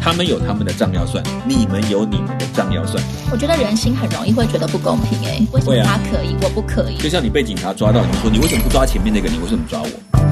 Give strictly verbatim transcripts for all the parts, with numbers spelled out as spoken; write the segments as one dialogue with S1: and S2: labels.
S1: 他们有他们的账要算，你们有你们的账要算。
S2: 我觉得人心很容易会觉得不公平哎、欸，为什么他可以、啊、我不可以？
S1: 就像你被警察抓到，你说你为什么不抓前面那个？你为什么抓我？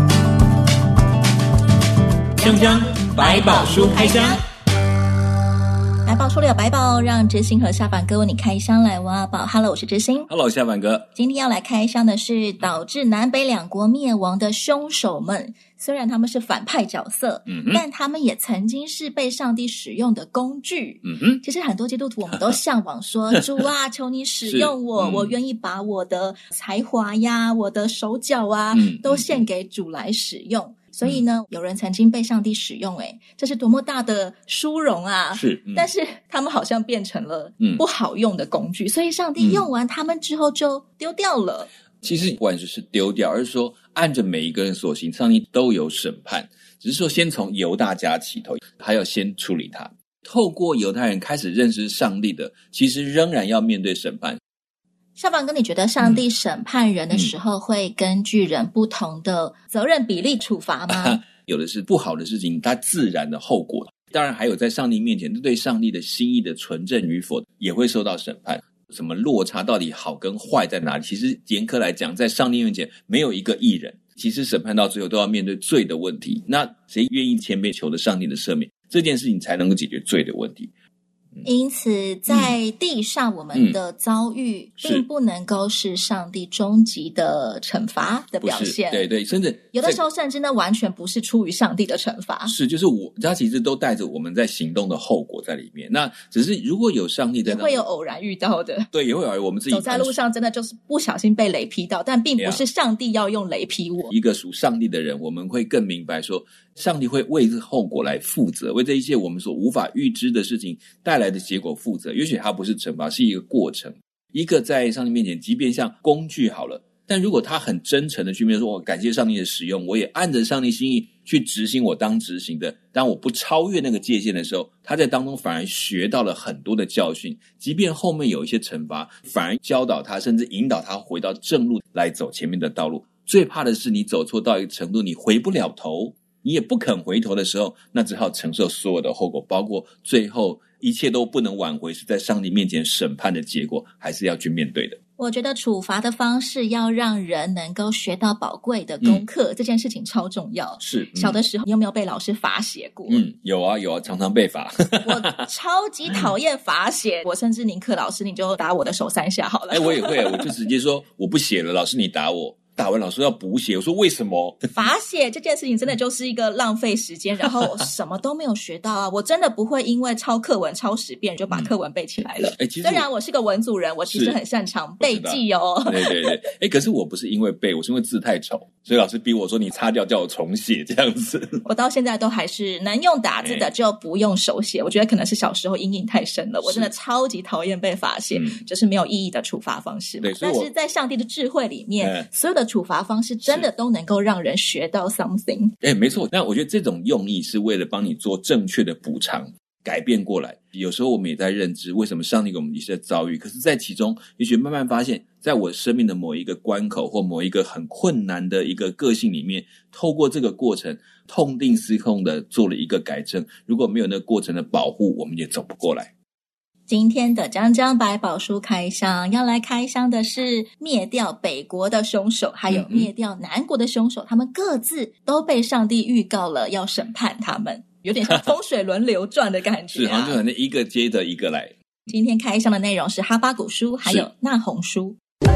S1: 香香百宝书开箱，
S2: 百宝书里有百宝，让知心和下凡哥为你开箱来挖宝。Hello， 我是知心。
S1: Hello， 下凡哥。
S2: 今天要来开箱的是导致南北两国灭亡的凶手们。虽然他们是反派角色、嗯、但他们也曾经是被上帝使用的工具、嗯、哼其实很多基督徒我们都向往说主啊求你使用我、嗯、我愿意把我的才华呀我的手脚啊、嗯、都献给主来使用。所以呢、嗯、有人曾经被上帝使用，诶这是多么大的殊荣啊！
S1: 是、嗯、
S2: 但是他们好像变成了不好用的工具、嗯、所以上帝用完他们之后就丢掉了、嗯、
S1: 其实不管是丢掉，而是说按着每一个人所行，上帝都有审判，只是说先从犹大家起头，还要先处理他。透过犹太人开始认识上帝的，其实仍然要面对审判。
S2: 下凡哥，你觉得上帝审判人的时候会根据人不同的责任比例处罚吗、啊、
S1: 有的是不好的事情，它自然的后果，当然还有在上帝面前对上帝的心意的纯正与否也会受到审判。什么落差到底好跟坏在哪里，其实严苛来讲在上帝面前没有一个义人，其实审判到最后都要面对罪的问题。那谁愿意谦卑求得上帝的赦免，这件事情才能够解决罪的问题。
S2: 因此在地上我们的遭遇、嗯、并不能够是上帝终极的惩罚的表现。
S1: 对对，甚至
S2: 有的时候甚至呢完全不是出于上帝的惩罚，
S1: 是就是我他其实都带着我们在行动的后果在里面。那只是如果有上帝在，
S2: 也会有偶然遇到的，
S1: 对，也会有我们自己
S2: 走在路上真的就是不小心被雷劈到，但并不是上帝要用雷劈我。
S1: 一个属上帝的人，我们会更明白说上帝会为这后果来负责，为这一切我们所无法预知的事情带来的结果负责。也许它不是惩罚，是一个过程，一个在上帝面前即便像工具好了，但如果他很真诚的去面对说我感谢上帝的使用，我也按着上帝心意去执行我当执行的，当我不超越那个界限的时候，他在当中反而学到了很多的教训，即便后面有一些惩罚，反而教导他甚至引导他回到正路来走前面的道路。最怕的是你走错到一个程度，你回不了头，你也不肯回头的时候，那只好承受所有的后果，包括最后一切都不能挽回，是在上帝面前审判的结果，还是要去面对的。
S2: 我觉得处罚的方式要让人能够学到宝贵的功课、嗯、这件事情超重要。
S1: 是、嗯、
S2: 小的时候你有没有被老师罚写过？
S1: 嗯，有啊有啊，常常被罚。
S2: 我超级讨厌罚写，我甚至宁可老师你就打我的手三下好了。
S1: 哎，我也会，我就直接说我不写了，老师你打我。打完老师要补写，我说为什么？
S2: 罚写这件事情真的就是一个浪费时间，然后什么都没有学到啊！我真的不会因为抄课文抄十遍就把课文背起来了。嗯欸、虽然我是个文组人，我其实很擅长背记哦。
S1: 对对对，哎，可是我不是因为背，我是因为字太丑，所以老师逼我说你擦掉，叫我重写这样子。
S2: 我到现在都还是能用打字的就不用手写，我觉得可能是小时候阴影太深了，我真的超级讨厌被罚写，嗯、就是没有意义的处罚方式。
S1: 对，
S2: 但是在上帝的智慧里面，嗯、所有的处罚方式真的都能够让人学到 something。
S1: 哎，没错。那我觉得这种用意是为了帮你做正确的补偿，改变过来。有时候我们也在认知为什么上帝给我们一些遭遇，可是在其中也许慢慢发现，在我生命的某一个关口或某一个很困难的一个个性里面，透过这个过程痛定思痛的做了一个改正，如果没有那个过程的保护，我们也走不过来。
S2: 今天的江江百宝书开箱要来开箱的是灭掉北国的凶手还有灭掉南国的凶手，他们各自都被上帝预告了要审判他们，有点像风水轮流转的感觉、啊、
S1: 是，好像就可能一个接着一个来。
S2: 今天开箱的内容是哈巴谷书还有那鸿书。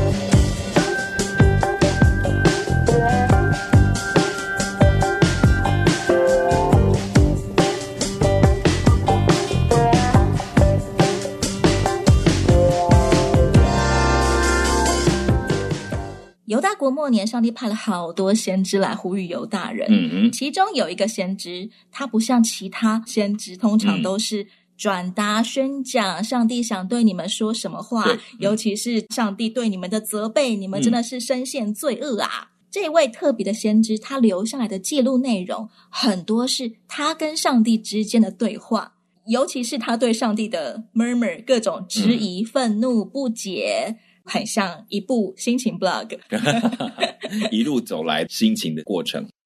S2: 犹大国末年，上帝派了好多先知来呼吁犹大人、嗯、其中有一个先知，他不像其他先知通常都是转达宣讲上帝想对你们说什么话、嗯、尤其是上帝对你们的责备，你们真的是深陷罪恶啊、嗯、这位特别的先知，他留下来的记录内容很多是他跟上帝之间的对话，尤其是他对上帝的 murmur 各种质疑、嗯、愤怒、不解，很像一部心情 blog
S1: 一路走来心情的过程。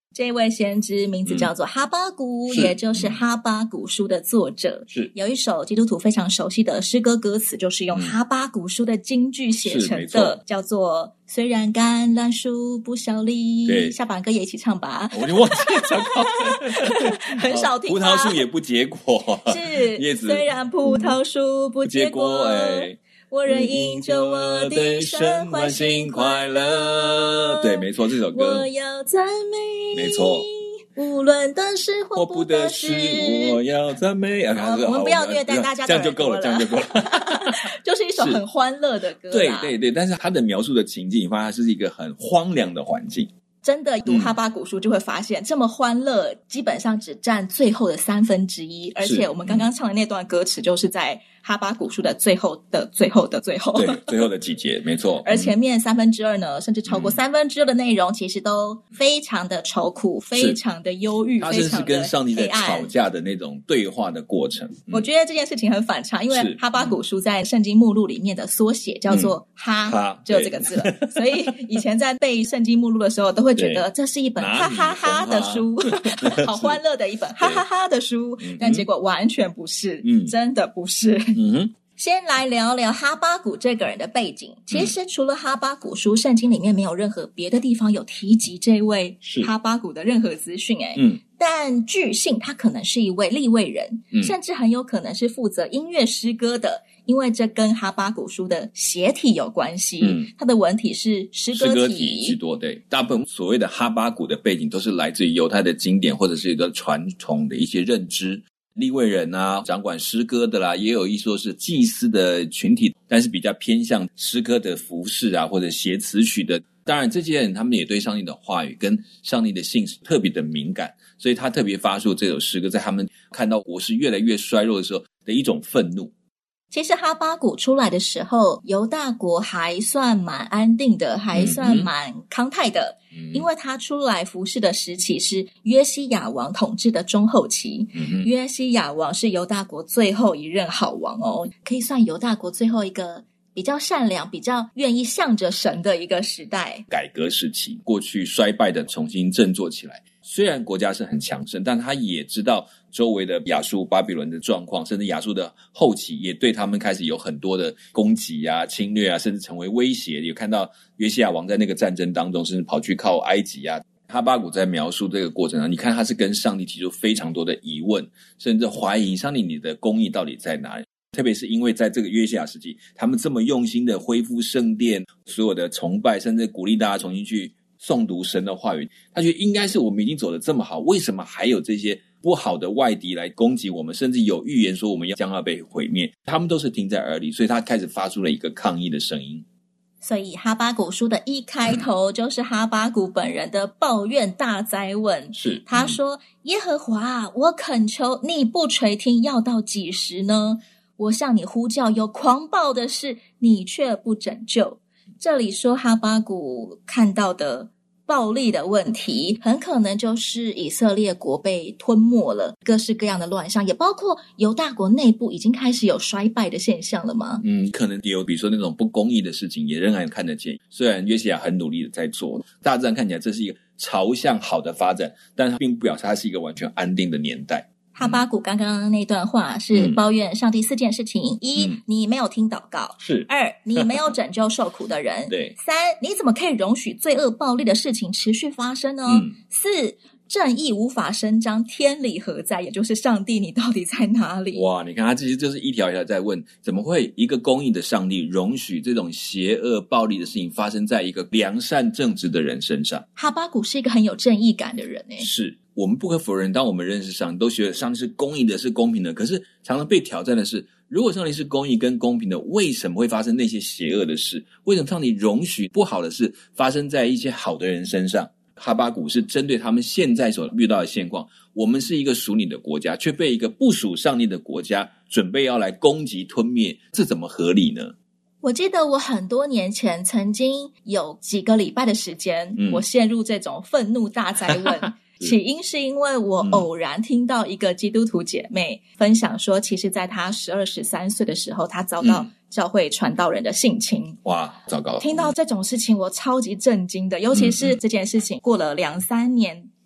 S2: 这位先知名字叫做哈巴谷、嗯、也就是哈巴谷书的作者。
S1: 是有
S2: 一首基督徒非常熟悉的诗歌歌词，就是用哈巴谷书的金句写成的、嗯、叫做虽然橄榄树不效力。
S1: 对，
S2: 下把歌也一起唱吧。
S1: 我就忘记唱
S2: 很少听、
S1: 葡萄树也不结果。
S2: 是
S1: 叶子
S2: 虽然葡萄树不结果、
S1: 哎，
S2: 我仍因着我的神欢欣快乐。
S1: 对，没错，这首歌
S2: 我要赞美，
S1: 没错，
S2: 无论得失或不得失，
S1: 我要赞美、啊、
S2: 我们不要虐待大家的耳朵了，
S1: 这样就够了，这样就够了。
S2: 就是一首很欢乐的歌啦。
S1: 对对对，但是他的描述的情境，你发现它是一个很荒凉的环境。
S2: 真的读哈巴谷书就会发现、嗯、这么欢乐基本上只占最后的三分之一，而且我们刚刚唱的那段歌词就是在哈巴谷书的最后的最后的最后，
S1: 对，最后的几节，没错。
S2: 而前面三分之二呢、嗯、甚至超过三分之二的内容其实都非常的愁苦，非常的忧郁，
S1: 他甚至跟上帝在吵架的那种对话的过程、嗯、
S2: 我觉得这件事情很反常，因为哈巴谷书在圣经目录里面的缩写叫做哈、嗯、哈只有这个字了，所以以前在背圣经目录的时候都会觉得这是一本哈哈哈的书好欢乐的一本哈哈哈的书，但结果完全不是、嗯、真的不是。
S1: 嗯哼，
S2: 先来聊聊哈巴谷这个人的背景。其实除了哈巴谷书，圣经里面没有任何别的地方有提及这位哈巴谷的任何资讯。诶嗯，但据信他可能是一位利未人、嗯、甚至很有可能是负责音乐诗歌的，因为这跟哈巴谷书的写体有关系。嗯，它的文体是诗歌体，诗歌体
S1: 居多。对，大部分所谓的哈巴谷的背景都是来自于犹太的经典或者是一个传统的一些认知。利未人啊，掌管诗歌的啦，也有一说是祭司的群体，但是比较偏向诗歌的服饰啊，或者写词曲的。当然这些人他们也对上帝的话语跟上帝的信是特别的敏感，所以他特别发出这首诗歌，在他们看到国势越来越衰弱的时候的一种愤怒。
S2: 其实哈巴谷出来的时候，犹大国还算蛮安定的，还算蛮康泰的、嗯、因为他出来服侍的时期是约西亚王统治的中后期、嗯、约西亚王是犹大国最后一任好王哦，可以算犹大国最后一个比较善良比较愿意向着神的一个时代。
S1: 改革时期，过去衰败的重新振作起来，虽然国家是很强盛，但他也知道周围的亚述巴比伦的状况，甚至亚述的后期也对他们开始有很多的攻击啊侵略啊，甚至成为威胁。有看到约西亚王在那个战争当中甚至跑去靠埃及啊。哈巴谷在描述这个过程中，你看他是跟上帝提出非常多的疑问，甚至怀疑上帝你的公义到底在哪里。特别是因为在这个约西亚时期，他们这么用心的恢复圣殿，所有的崇拜，甚至鼓励大家重新去诵读神的话语，他觉得应该是我们已经走得这么好，为什么还有这些不好的外敌来攻击我们，甚至有预言说我们将要被毁灭，他们都是听在耳里，所以他开始发出了一个抗议的声音。
S2: 所以哈巴谷书的一开头就是哈巴谷本人的抱怨大灾问。
S1: 是，
S2: 他说、嗯、耶和华，我恳求你不垂听，要到几时呢？我向你呼叫，有狂暴的事，你却不拯救。这里说哈巴谷看到的暴力的问题，很可能就是以色列国被吞没了，各式各样的乱象，也包括犹大国内部已经开始有衰败的现象了吗？
S1: 嗯，可能也有，比如说那种不公义的事情也仍然看得见。虽然约西亚很努力的在做，大致上看起来这是一个朝向好的发展，但它并不表示它是一个完全安定的年代。
S2: 哈巴谷刚刚那段话是抱怨上帝四件事情：嗯、一、嗯，你没有听祷告；
S1: 是
S2: 二，你没有拯救受苦的人；
S1: 对，
S2: 三，你怎么可以容许罪恶暴力的事情持续发生呢？嗯、四，正义无法伸张，天理何在？也就是上帝，你到底在哪里？
S1: 哇，你看他其实就是一条一条在问，怎么会一个公义的上帝容许这种邪恶暴力的事情发生在一个良善正直的人身上？
S2: 哈巴谷是一个很有正义感的人耶。
S1: 是。我们不可否认，当我们认识上帝，都觉得上帝是公义的，是公平的。可是常常被挑战的是，如果上帝是公义跟公平的，为什么会发生那些邪恶的事？为什么上帝容许不好的事发生在一些好的人身上？哈巴谷是针对他们现在所遇到的现况，我们是一个属你的国家，却被一个不属上帝的国家准备要来攻击吞灭，这怎么合理呢？
S2: 我记得我很多年前曾经有几个礼拜的时间、嗯、我陷入这种愤怒大灾问起因是因为我偶然听到一个基督徒姐妹分享说，其实在她十二、十三岁的时候，她遭到教会传道人的性侵。
S1: 哇，糟糕了！
S2: 听到这种事情，我超级震惊的，尤其是这件事情过了两三年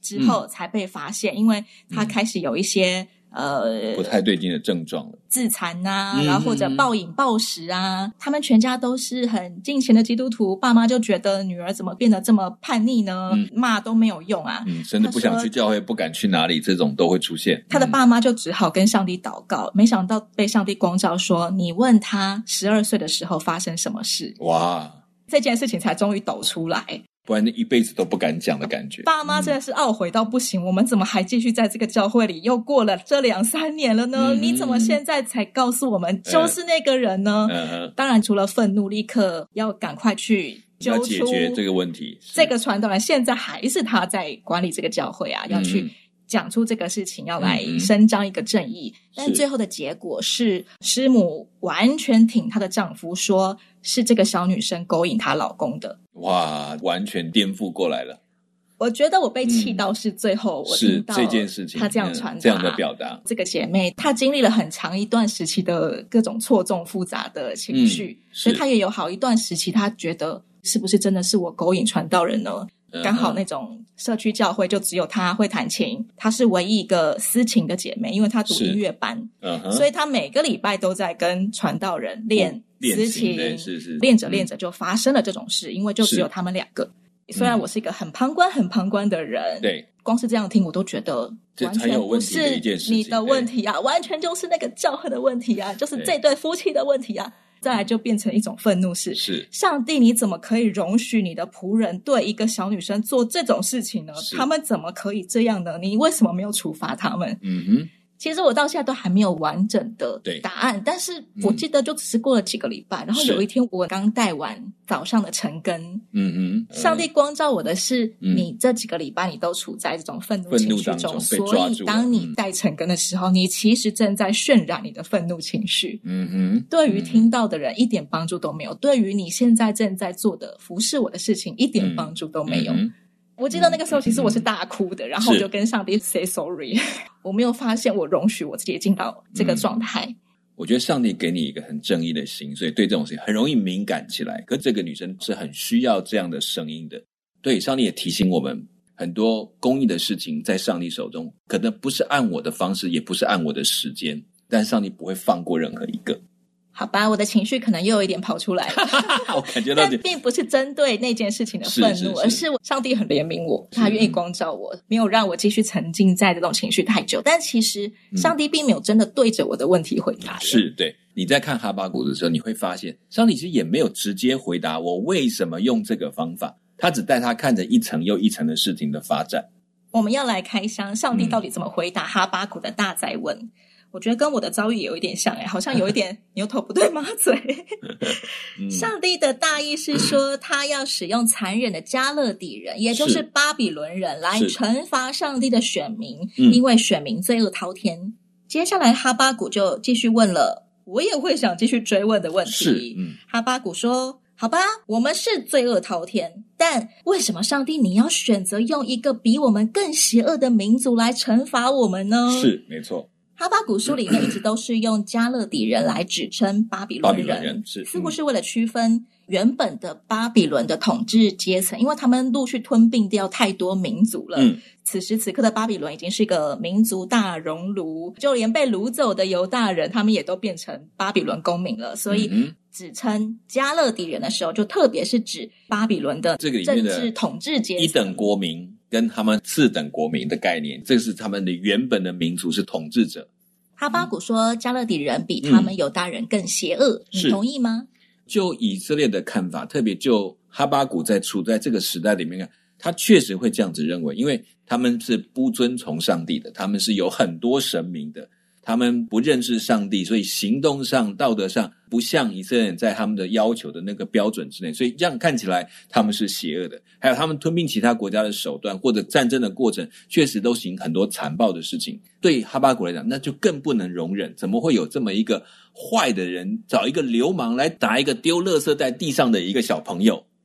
S2: 之后才被发现，嗯、因为他开始有一些。呃，
S1: 不太对劲的症状了，
S2: 自残啊，嗯、然后或者暴饮暴食啊，他们全家都是很敬虔的基督徒，爸妈就觉得女儿怎么变得这么叛逆呢？嗯、骂都没有用啊，
S1: 嗯，甚至不想去教会，不敢去哪里，这种都会出现。
S2: 他的爸妈就只好跟上帝祷告，嗯、没想到被上帝光照说：“你问他十二岁的时候发生什么事。”哇，这件事情才终于抖出来。
S1: 不然一辈子都不敢讲的感觉。
S2: 爸妈真的是懊悔到不行、嗯、我们怎么还继续在这个教会里，又过了这两三年了呢、嗯、你怎么现在才告诉我们就是那个人呢、嗯嗯、当然除了愤怒，立刻要赶快去
S1: 要解决这个问题。
S2: 这个传道人现在还是他在管理这个教会啊、嗯、要去讲出这个事情，要来伸张一个正义、嗯、但最后的结果是师母完全挺她的丈夫，说是这个小女生勾引她老公的。
S1: 哇，完全颠覆过来了。
S2: 我觉得我被气到是最后我听到
S1: 这件事情，
S2: 她这样传达、嗯、
S1: 这样的表达。
S2: 这个姐妹她经历了很长一段时期的各种错综复杂的情绪、嗯、所以她也有好一段时期她觉得是不是真的是我勾引传道人呢？刚、嗯、好那种社区教会就只有她会弹琴，她是唯一一个私琴的姐妹，因为她读音乐班、嗯、所以她每个礼拜都在跟传道人练私琴，
S1: 是是
S2: 练着练着就发生了这种事、嗯、因为就只有他们两个。虽然我是一个很旁观很旁观的人，对，光是这样听我都觉得完全不是你的问题啊，完全就是那个教会的问题啊，就是这对夫妻的问题啊。再来就变成一种愤怒，是是上帝你怎么可以容许你的仆人对一个小女生做这种事情呢？他们怎么可以这样呢？你为什么没有处罚他们？嗯哼，其实我到现在都还没有完整的答案，但是我记得就只是过了几个礼拜、嗯、然后有一天我刚带完早上的晨更，嗯哼，上帝光照我的是、嗯、你这几个礼拜你都处在这种愤怒情绪中，所以当你带晨更的时候、嗯、你其实正在渲染你的愤怒情绪，嗯哼，对于听到的人一点帮助都没有，对于你现在正在做的服侍我的事情一点帮助都没有、嗯嗯，我记得那个时候其实我是大哭的、嗯、然后我就跟上帝 say sorry 我没有发现我容许我自己进到这个状态、嗯、
S1: 我觉得上帝给你一个很正义的心，所以对这种事情很容易敏感起来，可这个女生是很需要这样的声音的。对，上帝也提醒我们很多公义的事情在上帝手中可能不是按我的方式，也不是按我的时间，但上帝不会放过任何一个。
S2: 好吧，我的情绪可能又有一点跑出来了
S1: 我感觉到
S2: 但并不是针对那件事情的愤怒，是是是，而是上帝很怜悯我，他愿意光照我，没有让我继续沉浸在这种情绪太久。但其实上帝并没有真的对着我的问题回答、嗯、
S1: 是，对，你在看哈巴谷的时候你会发现上帝其实也没有直接回答我为什么用这个方法，他只带他看着一层又一层的事情的发展。
S2: 我们要来开箱上帝到底怎么回答哈巴谷的大哉问、嗯，我觉得跟我的遭遇也有一点像诶，好像有一点牛头不对马嘴上帝的大意是说他要使用残忍的加勒底人，也就是巴比伦人来惩罚上帝的选民，因为选民罪恶滔天。接下来哈巴谷就继续问了我也会想继续追问的问题、嗯、哈巴谷说好吧，我们是罪恶滔天，但为什么上帝你要选择用一个比我们更邪恶的民族来惩罚我们呢？
S1: 是，没错，
S2: 哈巴谷书里面一直都是用加勒底人来指称巴比伦人，巴比伦人是似乎是为了区分原本的巴比伦的统治阶层，因为他们陆续吞并掉太多民族了、嗯、此时此刻的巴比伦已经是一个民族大熔炉，就连被掳走的犹大人他们也都变成巴比伦公民了，所以指称加勒底人的时候就特别是指巴比伦的政治统治阶层，
S1: 一等国民跟他们次等国民的概念，这是他们的原本的民族是统治者。
S2: 哈巴谷说加勒底人比他们犹大人更邪恶、嗯、你同意吗？
S1: 就以色列的看法，特别就哈巴谷在处在这个时代里面看，他确实会这样子认为，因为他们是不遵从上帝的，他们是有很多神明的，他们不认识上帝，所以行动上道德上不像以色列人在他们的要求的那个标准之内，所以这样看起来他们是邪恶的。还有他们吞并其他国家的手段或者战争的过程确实都行很多残暴的事情，对哈巴谷来讲那就更不能容忍，怎么会有这么一个坏的人找一个流氓来打一个丢垃圾在地上的一个小朋友，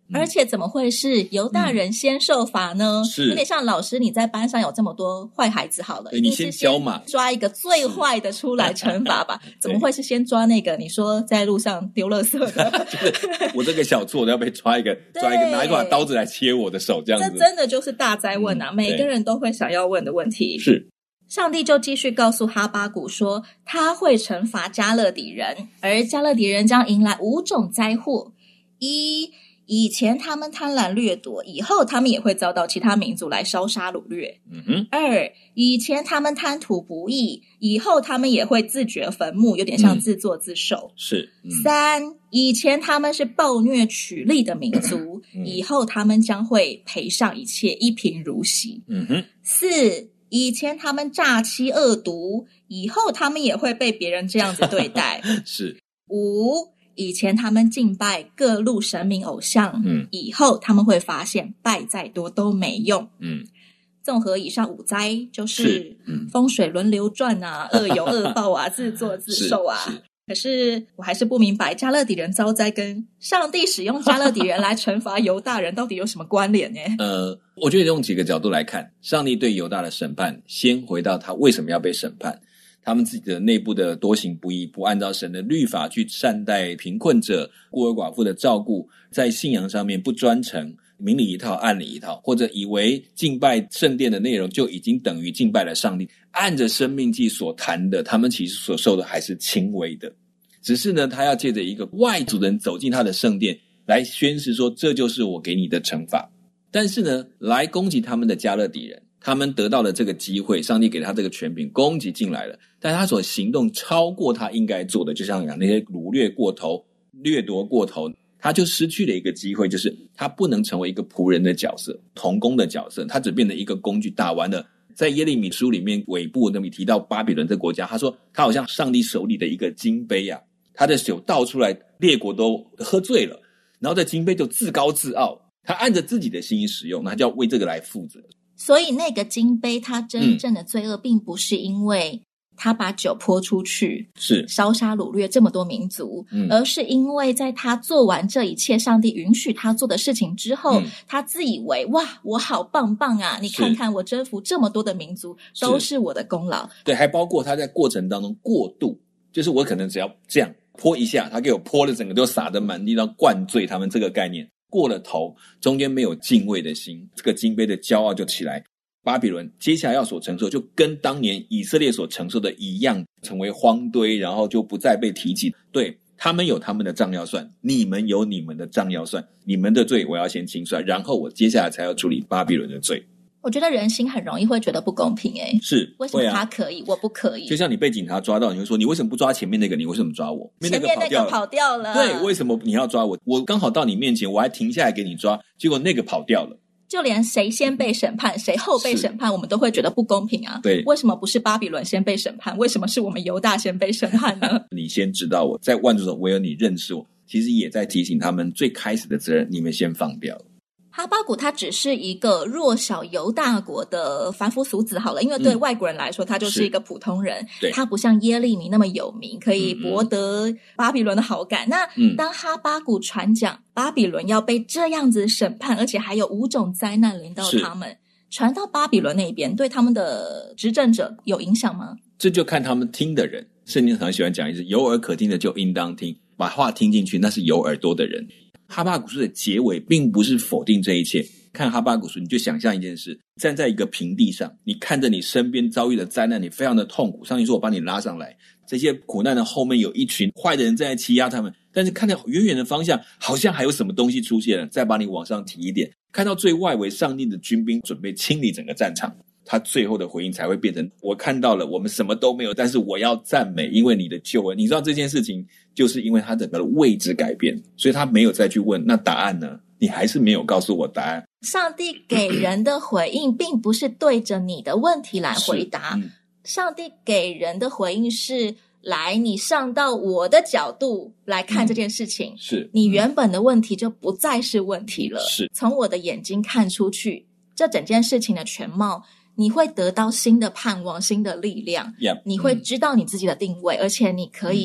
S2: 而且怎么会是犹大人先受罚呢？
S1: 嗯、是
S2: 有点像老师你在班上有这么多坏孩子好了，一定是先抓一个最坏的出来惩罚吧？怎么会是先抓那个你说在路上丢垃圾的？
S1: 就是我这个小错要被抓一个抓一个拿一把刀子来切我的手，这样子，
S2: 这真的就是大哉问啊、嗯！每个人都会想要问的问题。
S1: 是。
S2: 上帝就继续告诉哈巴谷说，他会惩罚迦勒底人，而迦勒底人将迎来五种灾祸。一，以前他们贪婪掠夺，以后他们也会遭到其他民族来烧杀掳掠。
S1: 嗯哼。
S2: 二，以前他们贪图不义，以后他们也会自掘坟墓，有点像自作自受。
S1: 嗯、是、
S2: 嗯。三，以前他们是暴虐取利的民族、嗯，以后他们将会赔上一切，一贫如洗。
S1: 嗯哼。
S2: 四，以前他们诈欺恶毒，以后他们也会被别人这样子对待。
S1: 是。
S2: 五，以前他们敬拜各路神明偶像，
S1: 嗯，
S2: 以后他们会发现拜再多都没用。
S1: 嗯，
S2: 综合以上五灾，就是风水轮流转啊，恶有恶报啊，自作自受啊。是是，可是我还是不明白，迦勒底人遭灾跟上帝使用迦勒底人来惩罚犹大人到底有什么关联呢？
S1: 呃，我觉得用几个角度来看，上帝对犹大的审判，先回到他为什么要被审判，他们自己的内部的多行不义，不按照神的律法去善待贫困者、孤儿寡妇的照顾，在信仰上面不专诚，明里一套暗里一套，或者以为敬拜圣殿的内容就已经等于敬拜了上帝，按着生命记所谈的，他们其实所受的还是轻微的，只是呢他要借着一个外族人走进他的圣殿来宣示说，这就是我给你的惩罚。但是呢来攻击他们的迦勒底人，他们得到了这个机会，上帝给他这个权柄攻击进来了，但他所行动超过他应该做的，就像讲那些掳掠过头、掠夺过头，他就失去了一个机会，就是他不能成为一个仆人的角色、同工的角色，他只变成一个工具。打完了，在耶利米书里面尾部那里提到巴比伦这个国家，他说他好像上帝手里的一个金杯啊，他的酒倒出来，列国都喝醉了，然后这金杯就自高自傲，他按着自己的心意使用，他就要为这个来负责。
S2: 所以那个金杯他真正的罪恶并不是因为他把酒泼出去，
S1: 是
S2: 烧杀掳掠这么多民族、嗯、而是因为在他做完这一切上帝允许他做的事情之后、嗯、他自以为哇我好棒棒啊，你看看我征服这么多的民族都是我的功劳。
S1: 对，还包括他在过程当中过度，就是我可能只要这样泼一下，他给我泼了整个都洒得满地，到灌醉他们，这个概念过了头，中间没有敬畏的心，这个金杯的骄傲就起来。巴比伦接下来要所承受就跟当年以色列所承受的一样，成为荒堆，然后就不再被提起。对，他们有他们的账要算，你们有你们的账要算，你们的罪我要先清算，然后我接下来才要处理巴比伦的罪。
S2: 我觉得人心很容易会觉得不公平诶、欸，
S1: 是
S2: 为什么他可以、啊、我不可以？
S1: 就像你被警察抓到，你会说你为什么不抓前面那个，你为什么抓我？
S2: 前面那个跑掉了，
S1: 对，为什么你要抓我？我刚好到你面前，我还停下来给你抓，结果那个跑掉了。
S2: 就连谁先被审判谁后被审判我们都会觉得不公平啊。
S1: 对，
S2: 为什么不是巴比伦先被审判，为什么是我们犹大先被审判呢？
S1: 你先知道我，在万族中唯有你认识我，其实也在提醒他们最开始的责任你们先放掉了。
S2: 哈巴谷他只是一个弱小犹大国的凡夫俗子好了，因为对外国人来说、嗯、他就是一个普通人，他不像耶利米那么有名可以博得巴比伦的好感、嗯、那、嗯、当哈巴谷传讲巴比伦要被这样子审判，而且还有五种灾难临到他们，传到巴比伦那边对他们的执政者有影响吗？
S1: 这就看他们听的人，圣经很喜欢讲一次，有耳可听的就应当听，把话听进去，那是有耳朵的人。哈巴谷书的结尾并不是否定这一切，看哈巴谷书你就想象一件事，站在一个平地上，你看着你身边遭遇的灾难，你非常的痛苦，上帝说我把你拉上来，这些苦难的后面有一群坏的人在欺压他们，但是看到远远的方向好像还有什么东西出现了，再把你往上提一点，看到最外围上帝的军兵准备清理整个战场，他最后的回应才会变成我看到了我们什么都没有，但是我要赞美因为你的救恩。你知道这件事情就是因为他整个位置改变，所以他没有再去问那答案呢，你还是没有告诉我答案。
S2: 上帝给人的回应并不是对着你的问题来回答、嗯、上帝给人的回应是来你上到我的角度来看这件事情、嗯、是你原本的问题就不再是问题了，是从我的眼睛看出去这整件事情的全貌，你会得到新的盼望新的力量、yep, 你会知道你自己的定位、嗯、而且你可以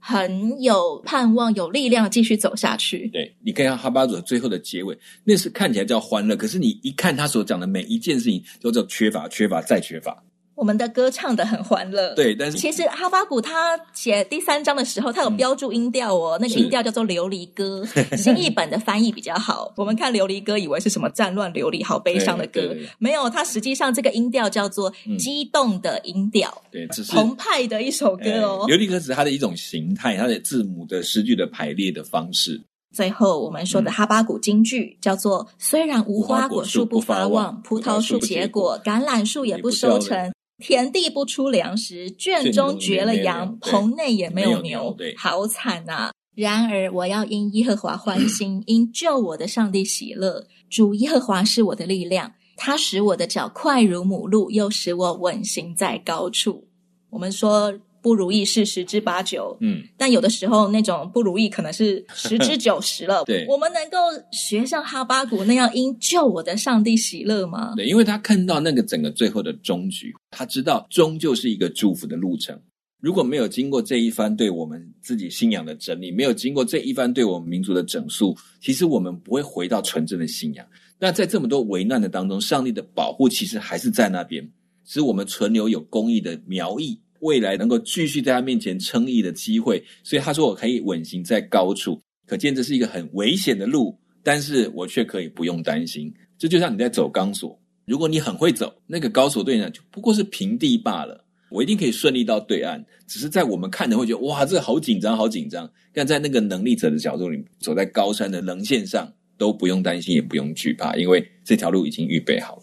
S2: 很有盼望有力量继续走下去。
S1: 对，你可以看哈巴谷最后的结尾，那是看起来叫欢乐，可是你一看他所讲的每一件事情都叫缺乏缺乏再缺乏。
S2: 我们的歌唱得很欢乐，
S1: 对，但是
S2: 其实哈巴谷他写第三章的时候他有标注音调哦、嗯、那个音调叫做琉璃歌，新译本的翻译比较好我们看琉璃歌以为是什么战乱琉璃好悲伤的歌，
S1: 对对对，
S2: 没有，它实际上这个音调叫做激动的音调、嗯、
S1: 对，只是
S2: 澎湃的一首歌哦。
S1: 琉璃歌只是它的一种形态，它的字母的诗句的排列的方式。
S2: 最后我们说的哈巴谷金句叫做、嗯、虽然无花果树不发旺，葡萄树不结果，橄榄树也不收成，田地不出粮食，圈中绝了羊，棚内也没有牛，好惨啊！然而我要因耶和华欢心，因救我的上帝喜乐。主耶和华是我的力量，他使我的脚快如母鹿，又使我稳行在高处。我们说不如意是十之八九，嗯，但有的时候那种不如意可能是十之九十了。对，我们能够学像哈巴谷那样因救我的上帝喜乐吗？
S1: 对，因为他看到那个整个最后的终局，他知道终究是一个祝福的路程。如果没有经过这一番对我们自己信仰的整理，没有经过这一番对我们民族的整肃，其实我们不会回到纯正的信仰。那在这么多危难的当中，上帝的保护其实还是在那边，使我们存留有公义的苗裔，未来能够继续在他面前称义的机会。所以他说我可以稳行在高处，可见这是一个很危险的路，但是我却可以不用担心。这就像你在走钢索，如果你很会走，那个高索对你就不过是平地罢了，我一定可以顺利到对岸。只是在我们看的会觉得哇，这好紧张好紧张，但在那个能力者的角度里，走在高山的棱线上都不用担心也不用惧怕，因为这条路已经预备好了。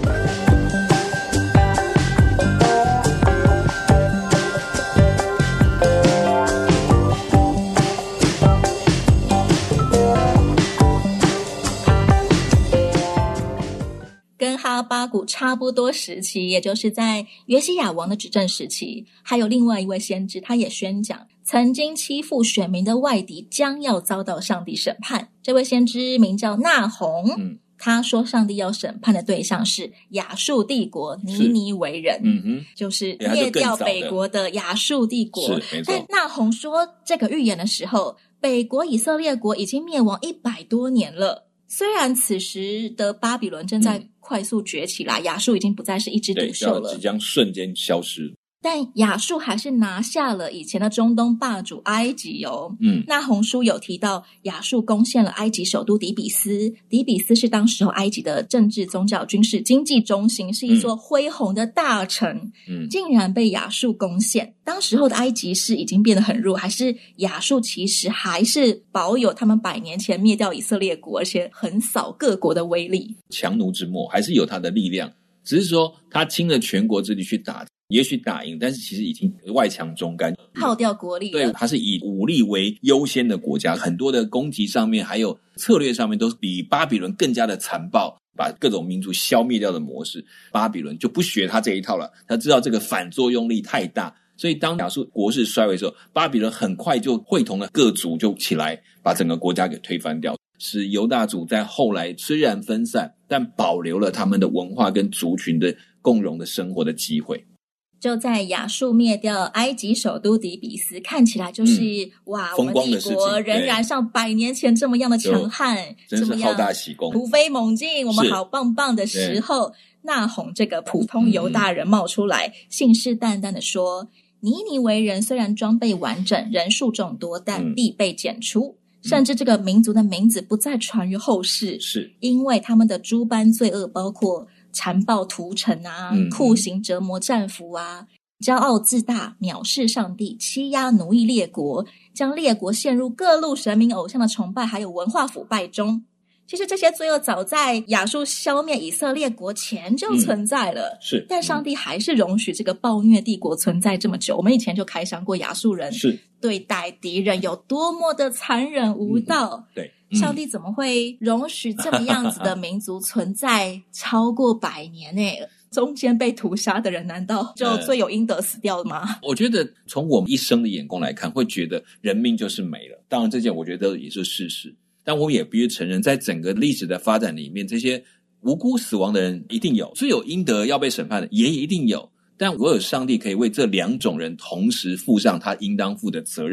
S2: 跟哈巴谷差不多时期，也就是在约西亚王的执政时期，还有另外一位先知，他也宣讲曾经欺负选民的外敌将要遭到上帝审判。这位先知名叫纳鸿、嗯、他说上帝要审判的对象是亚述帝国尼尼微人，嗯哼，就是灭掉北国的亚述帝国。但纳鸿说这个预言的时候，北国以色列国已经灭亡一百多年了。虽然此时的巴比伦正在快速崛起啦、嗯、亚述已经不再是一枝独秀了，
S1: 即将瞬间消失，
S2: 但亚述还是拿下了以前的中东霸主埃及哦。嗯，那红书有提到亚述攻陷了埃及首都底比斯，底比斯是当时候埃及的政治、宗教、军事、经济中心，是一座恢宏的大城。嗯，竟然被亚述攻陷。当时候的埃及是已经变得很弱，还是亚述其实还是保有他们百年前灭掉以色列国，而且横扫各国的威力？
S1: 强弩之末还是有他的力量，只是说他倾了全国之力去打，也许打赢，但是其实已经外强中干，
S2: 耗掉国力了。
S1: 对，它是以武力为优先的国家，很多的攻击上面还有策略上面都比巴比伦更加的残暴，把各种民族消灭掉的模式。巴比伦就不学他这一套了，他知道这个反作用力太大，所以当亚述国势衰微的时候，巴比伦很快就会同了各族就起来，把整个国家给推翻掉，使犹大族在后来虽然分散，但保留了他们的文化跟族群的共荣的生活的机会。
S2: 就在亚述灭掉埃及首都底比斯，看起来就是、嗯、哇，我们帝国仍然像百年前这么样的强悍，
S1: 真是好大喜功，
S2: 突飞猛进，我们好棒棒的时候，纳鸿这个普通犹大人冒出来、嗯、信誓旦旦的说，尼尼微人虽然装备完整，人数众多，但必被剪除、嗯、甚至这个民族的名字不再传于后世，是因为他们的诸般罪恶，包括残暴屠城啊、嗯、酷刑折磨战俘啊，骄傲自大，藐视上帝，欺压奴役列国，将列国陷入各路神明偶像的崇拜还有文化腐败中。其实这些罪恶早在亚述消灭以色列国前就存在了、嗯、是，但上帝还是容许这个暴虐帝国存在这么久。我们以前就开箱过亚述人是对待敌人有多么的残忍无道、嗯、对、嗯、上帝怎么会容许这么样子的民族存在超过百年呢？中间被屠杀的人难道就罪有应得死掉了吗、嗯、
S1: 我觉得从我们一生的眼光来看，会觉得人命就是没了，当然这件我觉得也是事实，但我也必须承认，在整个历史的发展里面，这些无辜死亡的人一定有，罪有应得要被审判的也一定有，但唯有上帝可以为这两种人同时负上他应当负的责任，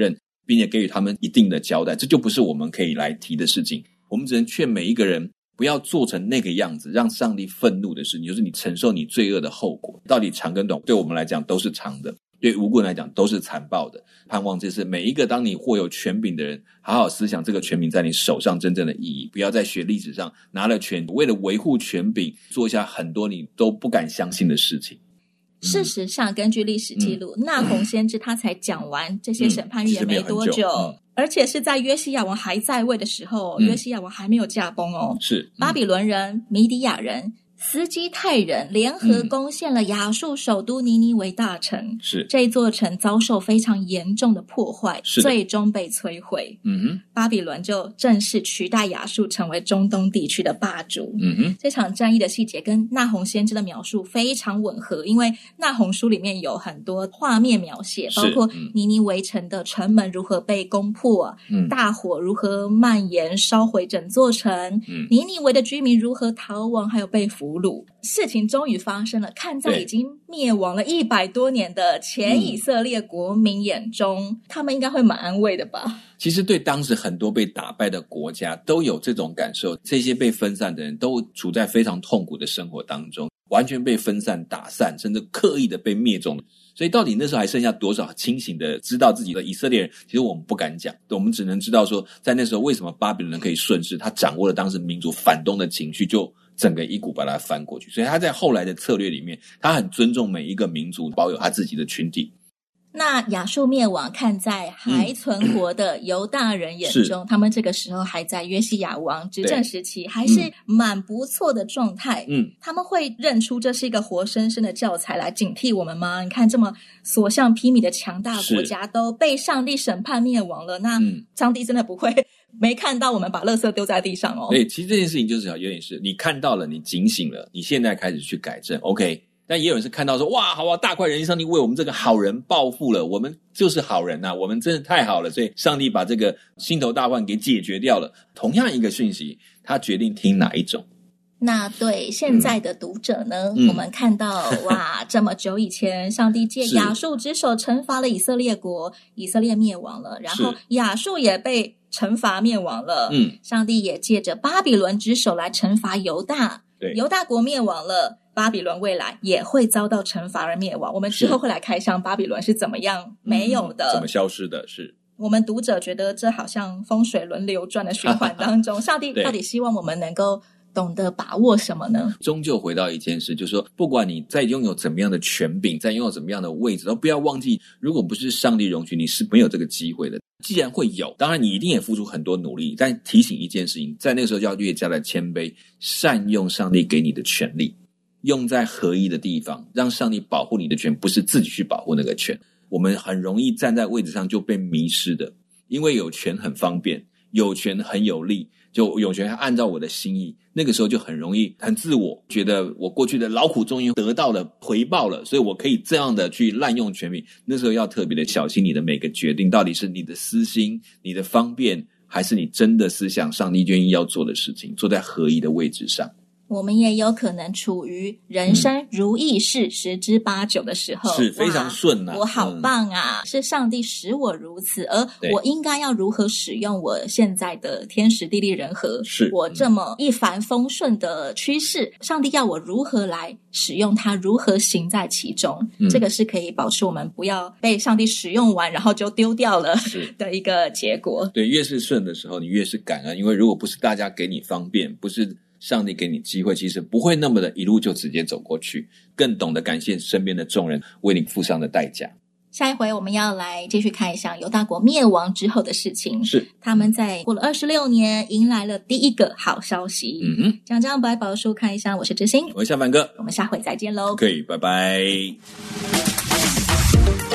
S1: 并且给予他们一定的交代，这就不是我们可以来提的事情。我们只能劝每一个人不要做成那个样子，让上帝愤怒的事情，就是你承受你罪恶的后果。到底长跟短对我们来讲都是长的，对无辜人来讲都是残暴的。盼望这是每一个当你握有权柄的人，好好思想这个权柄在你手上真正的意义，不要在学历史上拿了权，为了维护权柄做下很多你都不敢相信的事情。
S2: 事实上根据历史记录、嗯、那鸿先知他才讲完这些审判预言没多久、嗯嗯、而且是在约西亚王还在位的时候、嗯、约西亚王还没有驾崩哦。
S1: 是、嗯、
S2: 巴比伦人、米底亚人、斯基泰人联合攻陷了亚述首都尼尼微大城，
S1: 是
S2: 这座城遭受非常严重的破坏，最终被摧毁。
S1: 嗯哼，
S2: 巴比伦就正式取代亚述成为中东地区的霸主。
S1: 嗯哼，
S2: 这场战役的细节跟那鸿先知的描述非常吻合，因为那鸿书里面有很多画面描写，包括尼尼微城的城门如何被攻破、嗯、大火如何蔓延烧毁整座城、嗯、尼尼微的居民如何逃亡还有被俘俘虏。事情终于发生了，看在已经灭亡了一百多年的前以色列国民眼中、嗯、他们应该会蛮安慰的吧。
S1: 其实对当时很多被打败的国家都有这种感受，这些被分散的人都处在非常痛苦的生活当中，完全被分散打散，甚至刻意的被灭种。所以到底那时候还剩下多少清醒的知道自己的以色列人，其实我们不敢讲，我们只能知道说在那时候为什么巴比伦人可以顺势，他掌握了当时民族反动的情绪，就整个一股把它翻过去。所以他在后来的策略里面，他很尊重每一个民族，保有他自己的群体。
S2: 那亚述灭亡看在还存活的犹大人眼中、嗯、他们这个时候还在约西亚王执政时期，还是蛮不错的状态。嗯，他们会认出这是一个活生生的教材来警惕我们吗？你看这么所向披靡的强大国家都被上帝审判灭亡了，那上帝真的不会没看到我们把垃圾丢在地上哦。
S1: 对，其实这件事情就是有点是你看到了，你警醒了，你现在开始去改正 OK。但也有人是看到说，哇，好啊，大快人心，上帝为我们这个好人报复了，我们就是好人啊，我们真的太好了，所以上帝把这个心头大患给解决掉了。同样一个讯息，他决定听哪一种。
S2: 那对现在的读者呢、嗯、我们看到哇，这么久以前上帝借亚述之手惩罚了以色列国，以色列灭亡了，然后亚述也被惩罚灭亡了。嗯，上帝也借着巴比伦之手来惩罚犹大，对，犹大国灭亡了，巴比伦未来也会遭到惩罚而灭亡。我们之后会来开箱巴比伦是怎么样没有的、
S1: 嗯、怎么消失的。是
S2: 我们读者觉得这好像风水轮流转的循环当中上帝到底希望我们能够懂得把握什么呢？
S1: 终究回到一件事，就是说不管你在拥有怎么样的权柄，在拥有怎么样的位置，都不要忘记，如果不是上帝容许，你是没有这个机会的。既然会有，当然你一定也付出很多努力，但提醒一件事情，在那个时候要越加的谦卑，善用上帝给你的权利，用在合一的地方，让上帝保护你的权，不是自己去保护那个权。我们很容易站在位置上就被迷失的，因为有权很方便，有权很有利，就有权按照我的心意，那个时候就很容易很自我，觉得我过去的劳苦终于得到了回报了，所以我可以这样的去滥用权柄。那时候要特别的小心你的每个决定，到底是你的私心，你的方便，还是你真的思想上帝愿意要做的事情，坐在合一的位置上。
S2: 我们也有可能处于人生如意事十之八九的时候，
S1: 是非常顺啊，
S2: 我好棒啊、嗯、是上帝使我如此，而我应该要如何使用我现在的天时地利人和，是我这么一帆风顺的趋势、嗯、上帝要我如何来使用它，如何行在其中、嗯、这个是可以保持我们不要被上帝使用完然后就丢掉了的一个结果。
S1: 对，越是顺的时候你越是感恩，因为如果不是大家给你方便，不是上帝给你机会，其实不会那么的一路就直接走过去，更懂得感谢身边的众人为你付上的代价。
S2: 下一回我们要来继续看一下犹大国灭亡之后的事情，
S1: 是
S2: 他们在过了二十六年迎来了第一个好消息。嗯哼，讲讲百宝书看一下，我是知心，
S1: 我是夏凡哥，
S2: 我们下回再见咯。
S1: 可以，拜拜。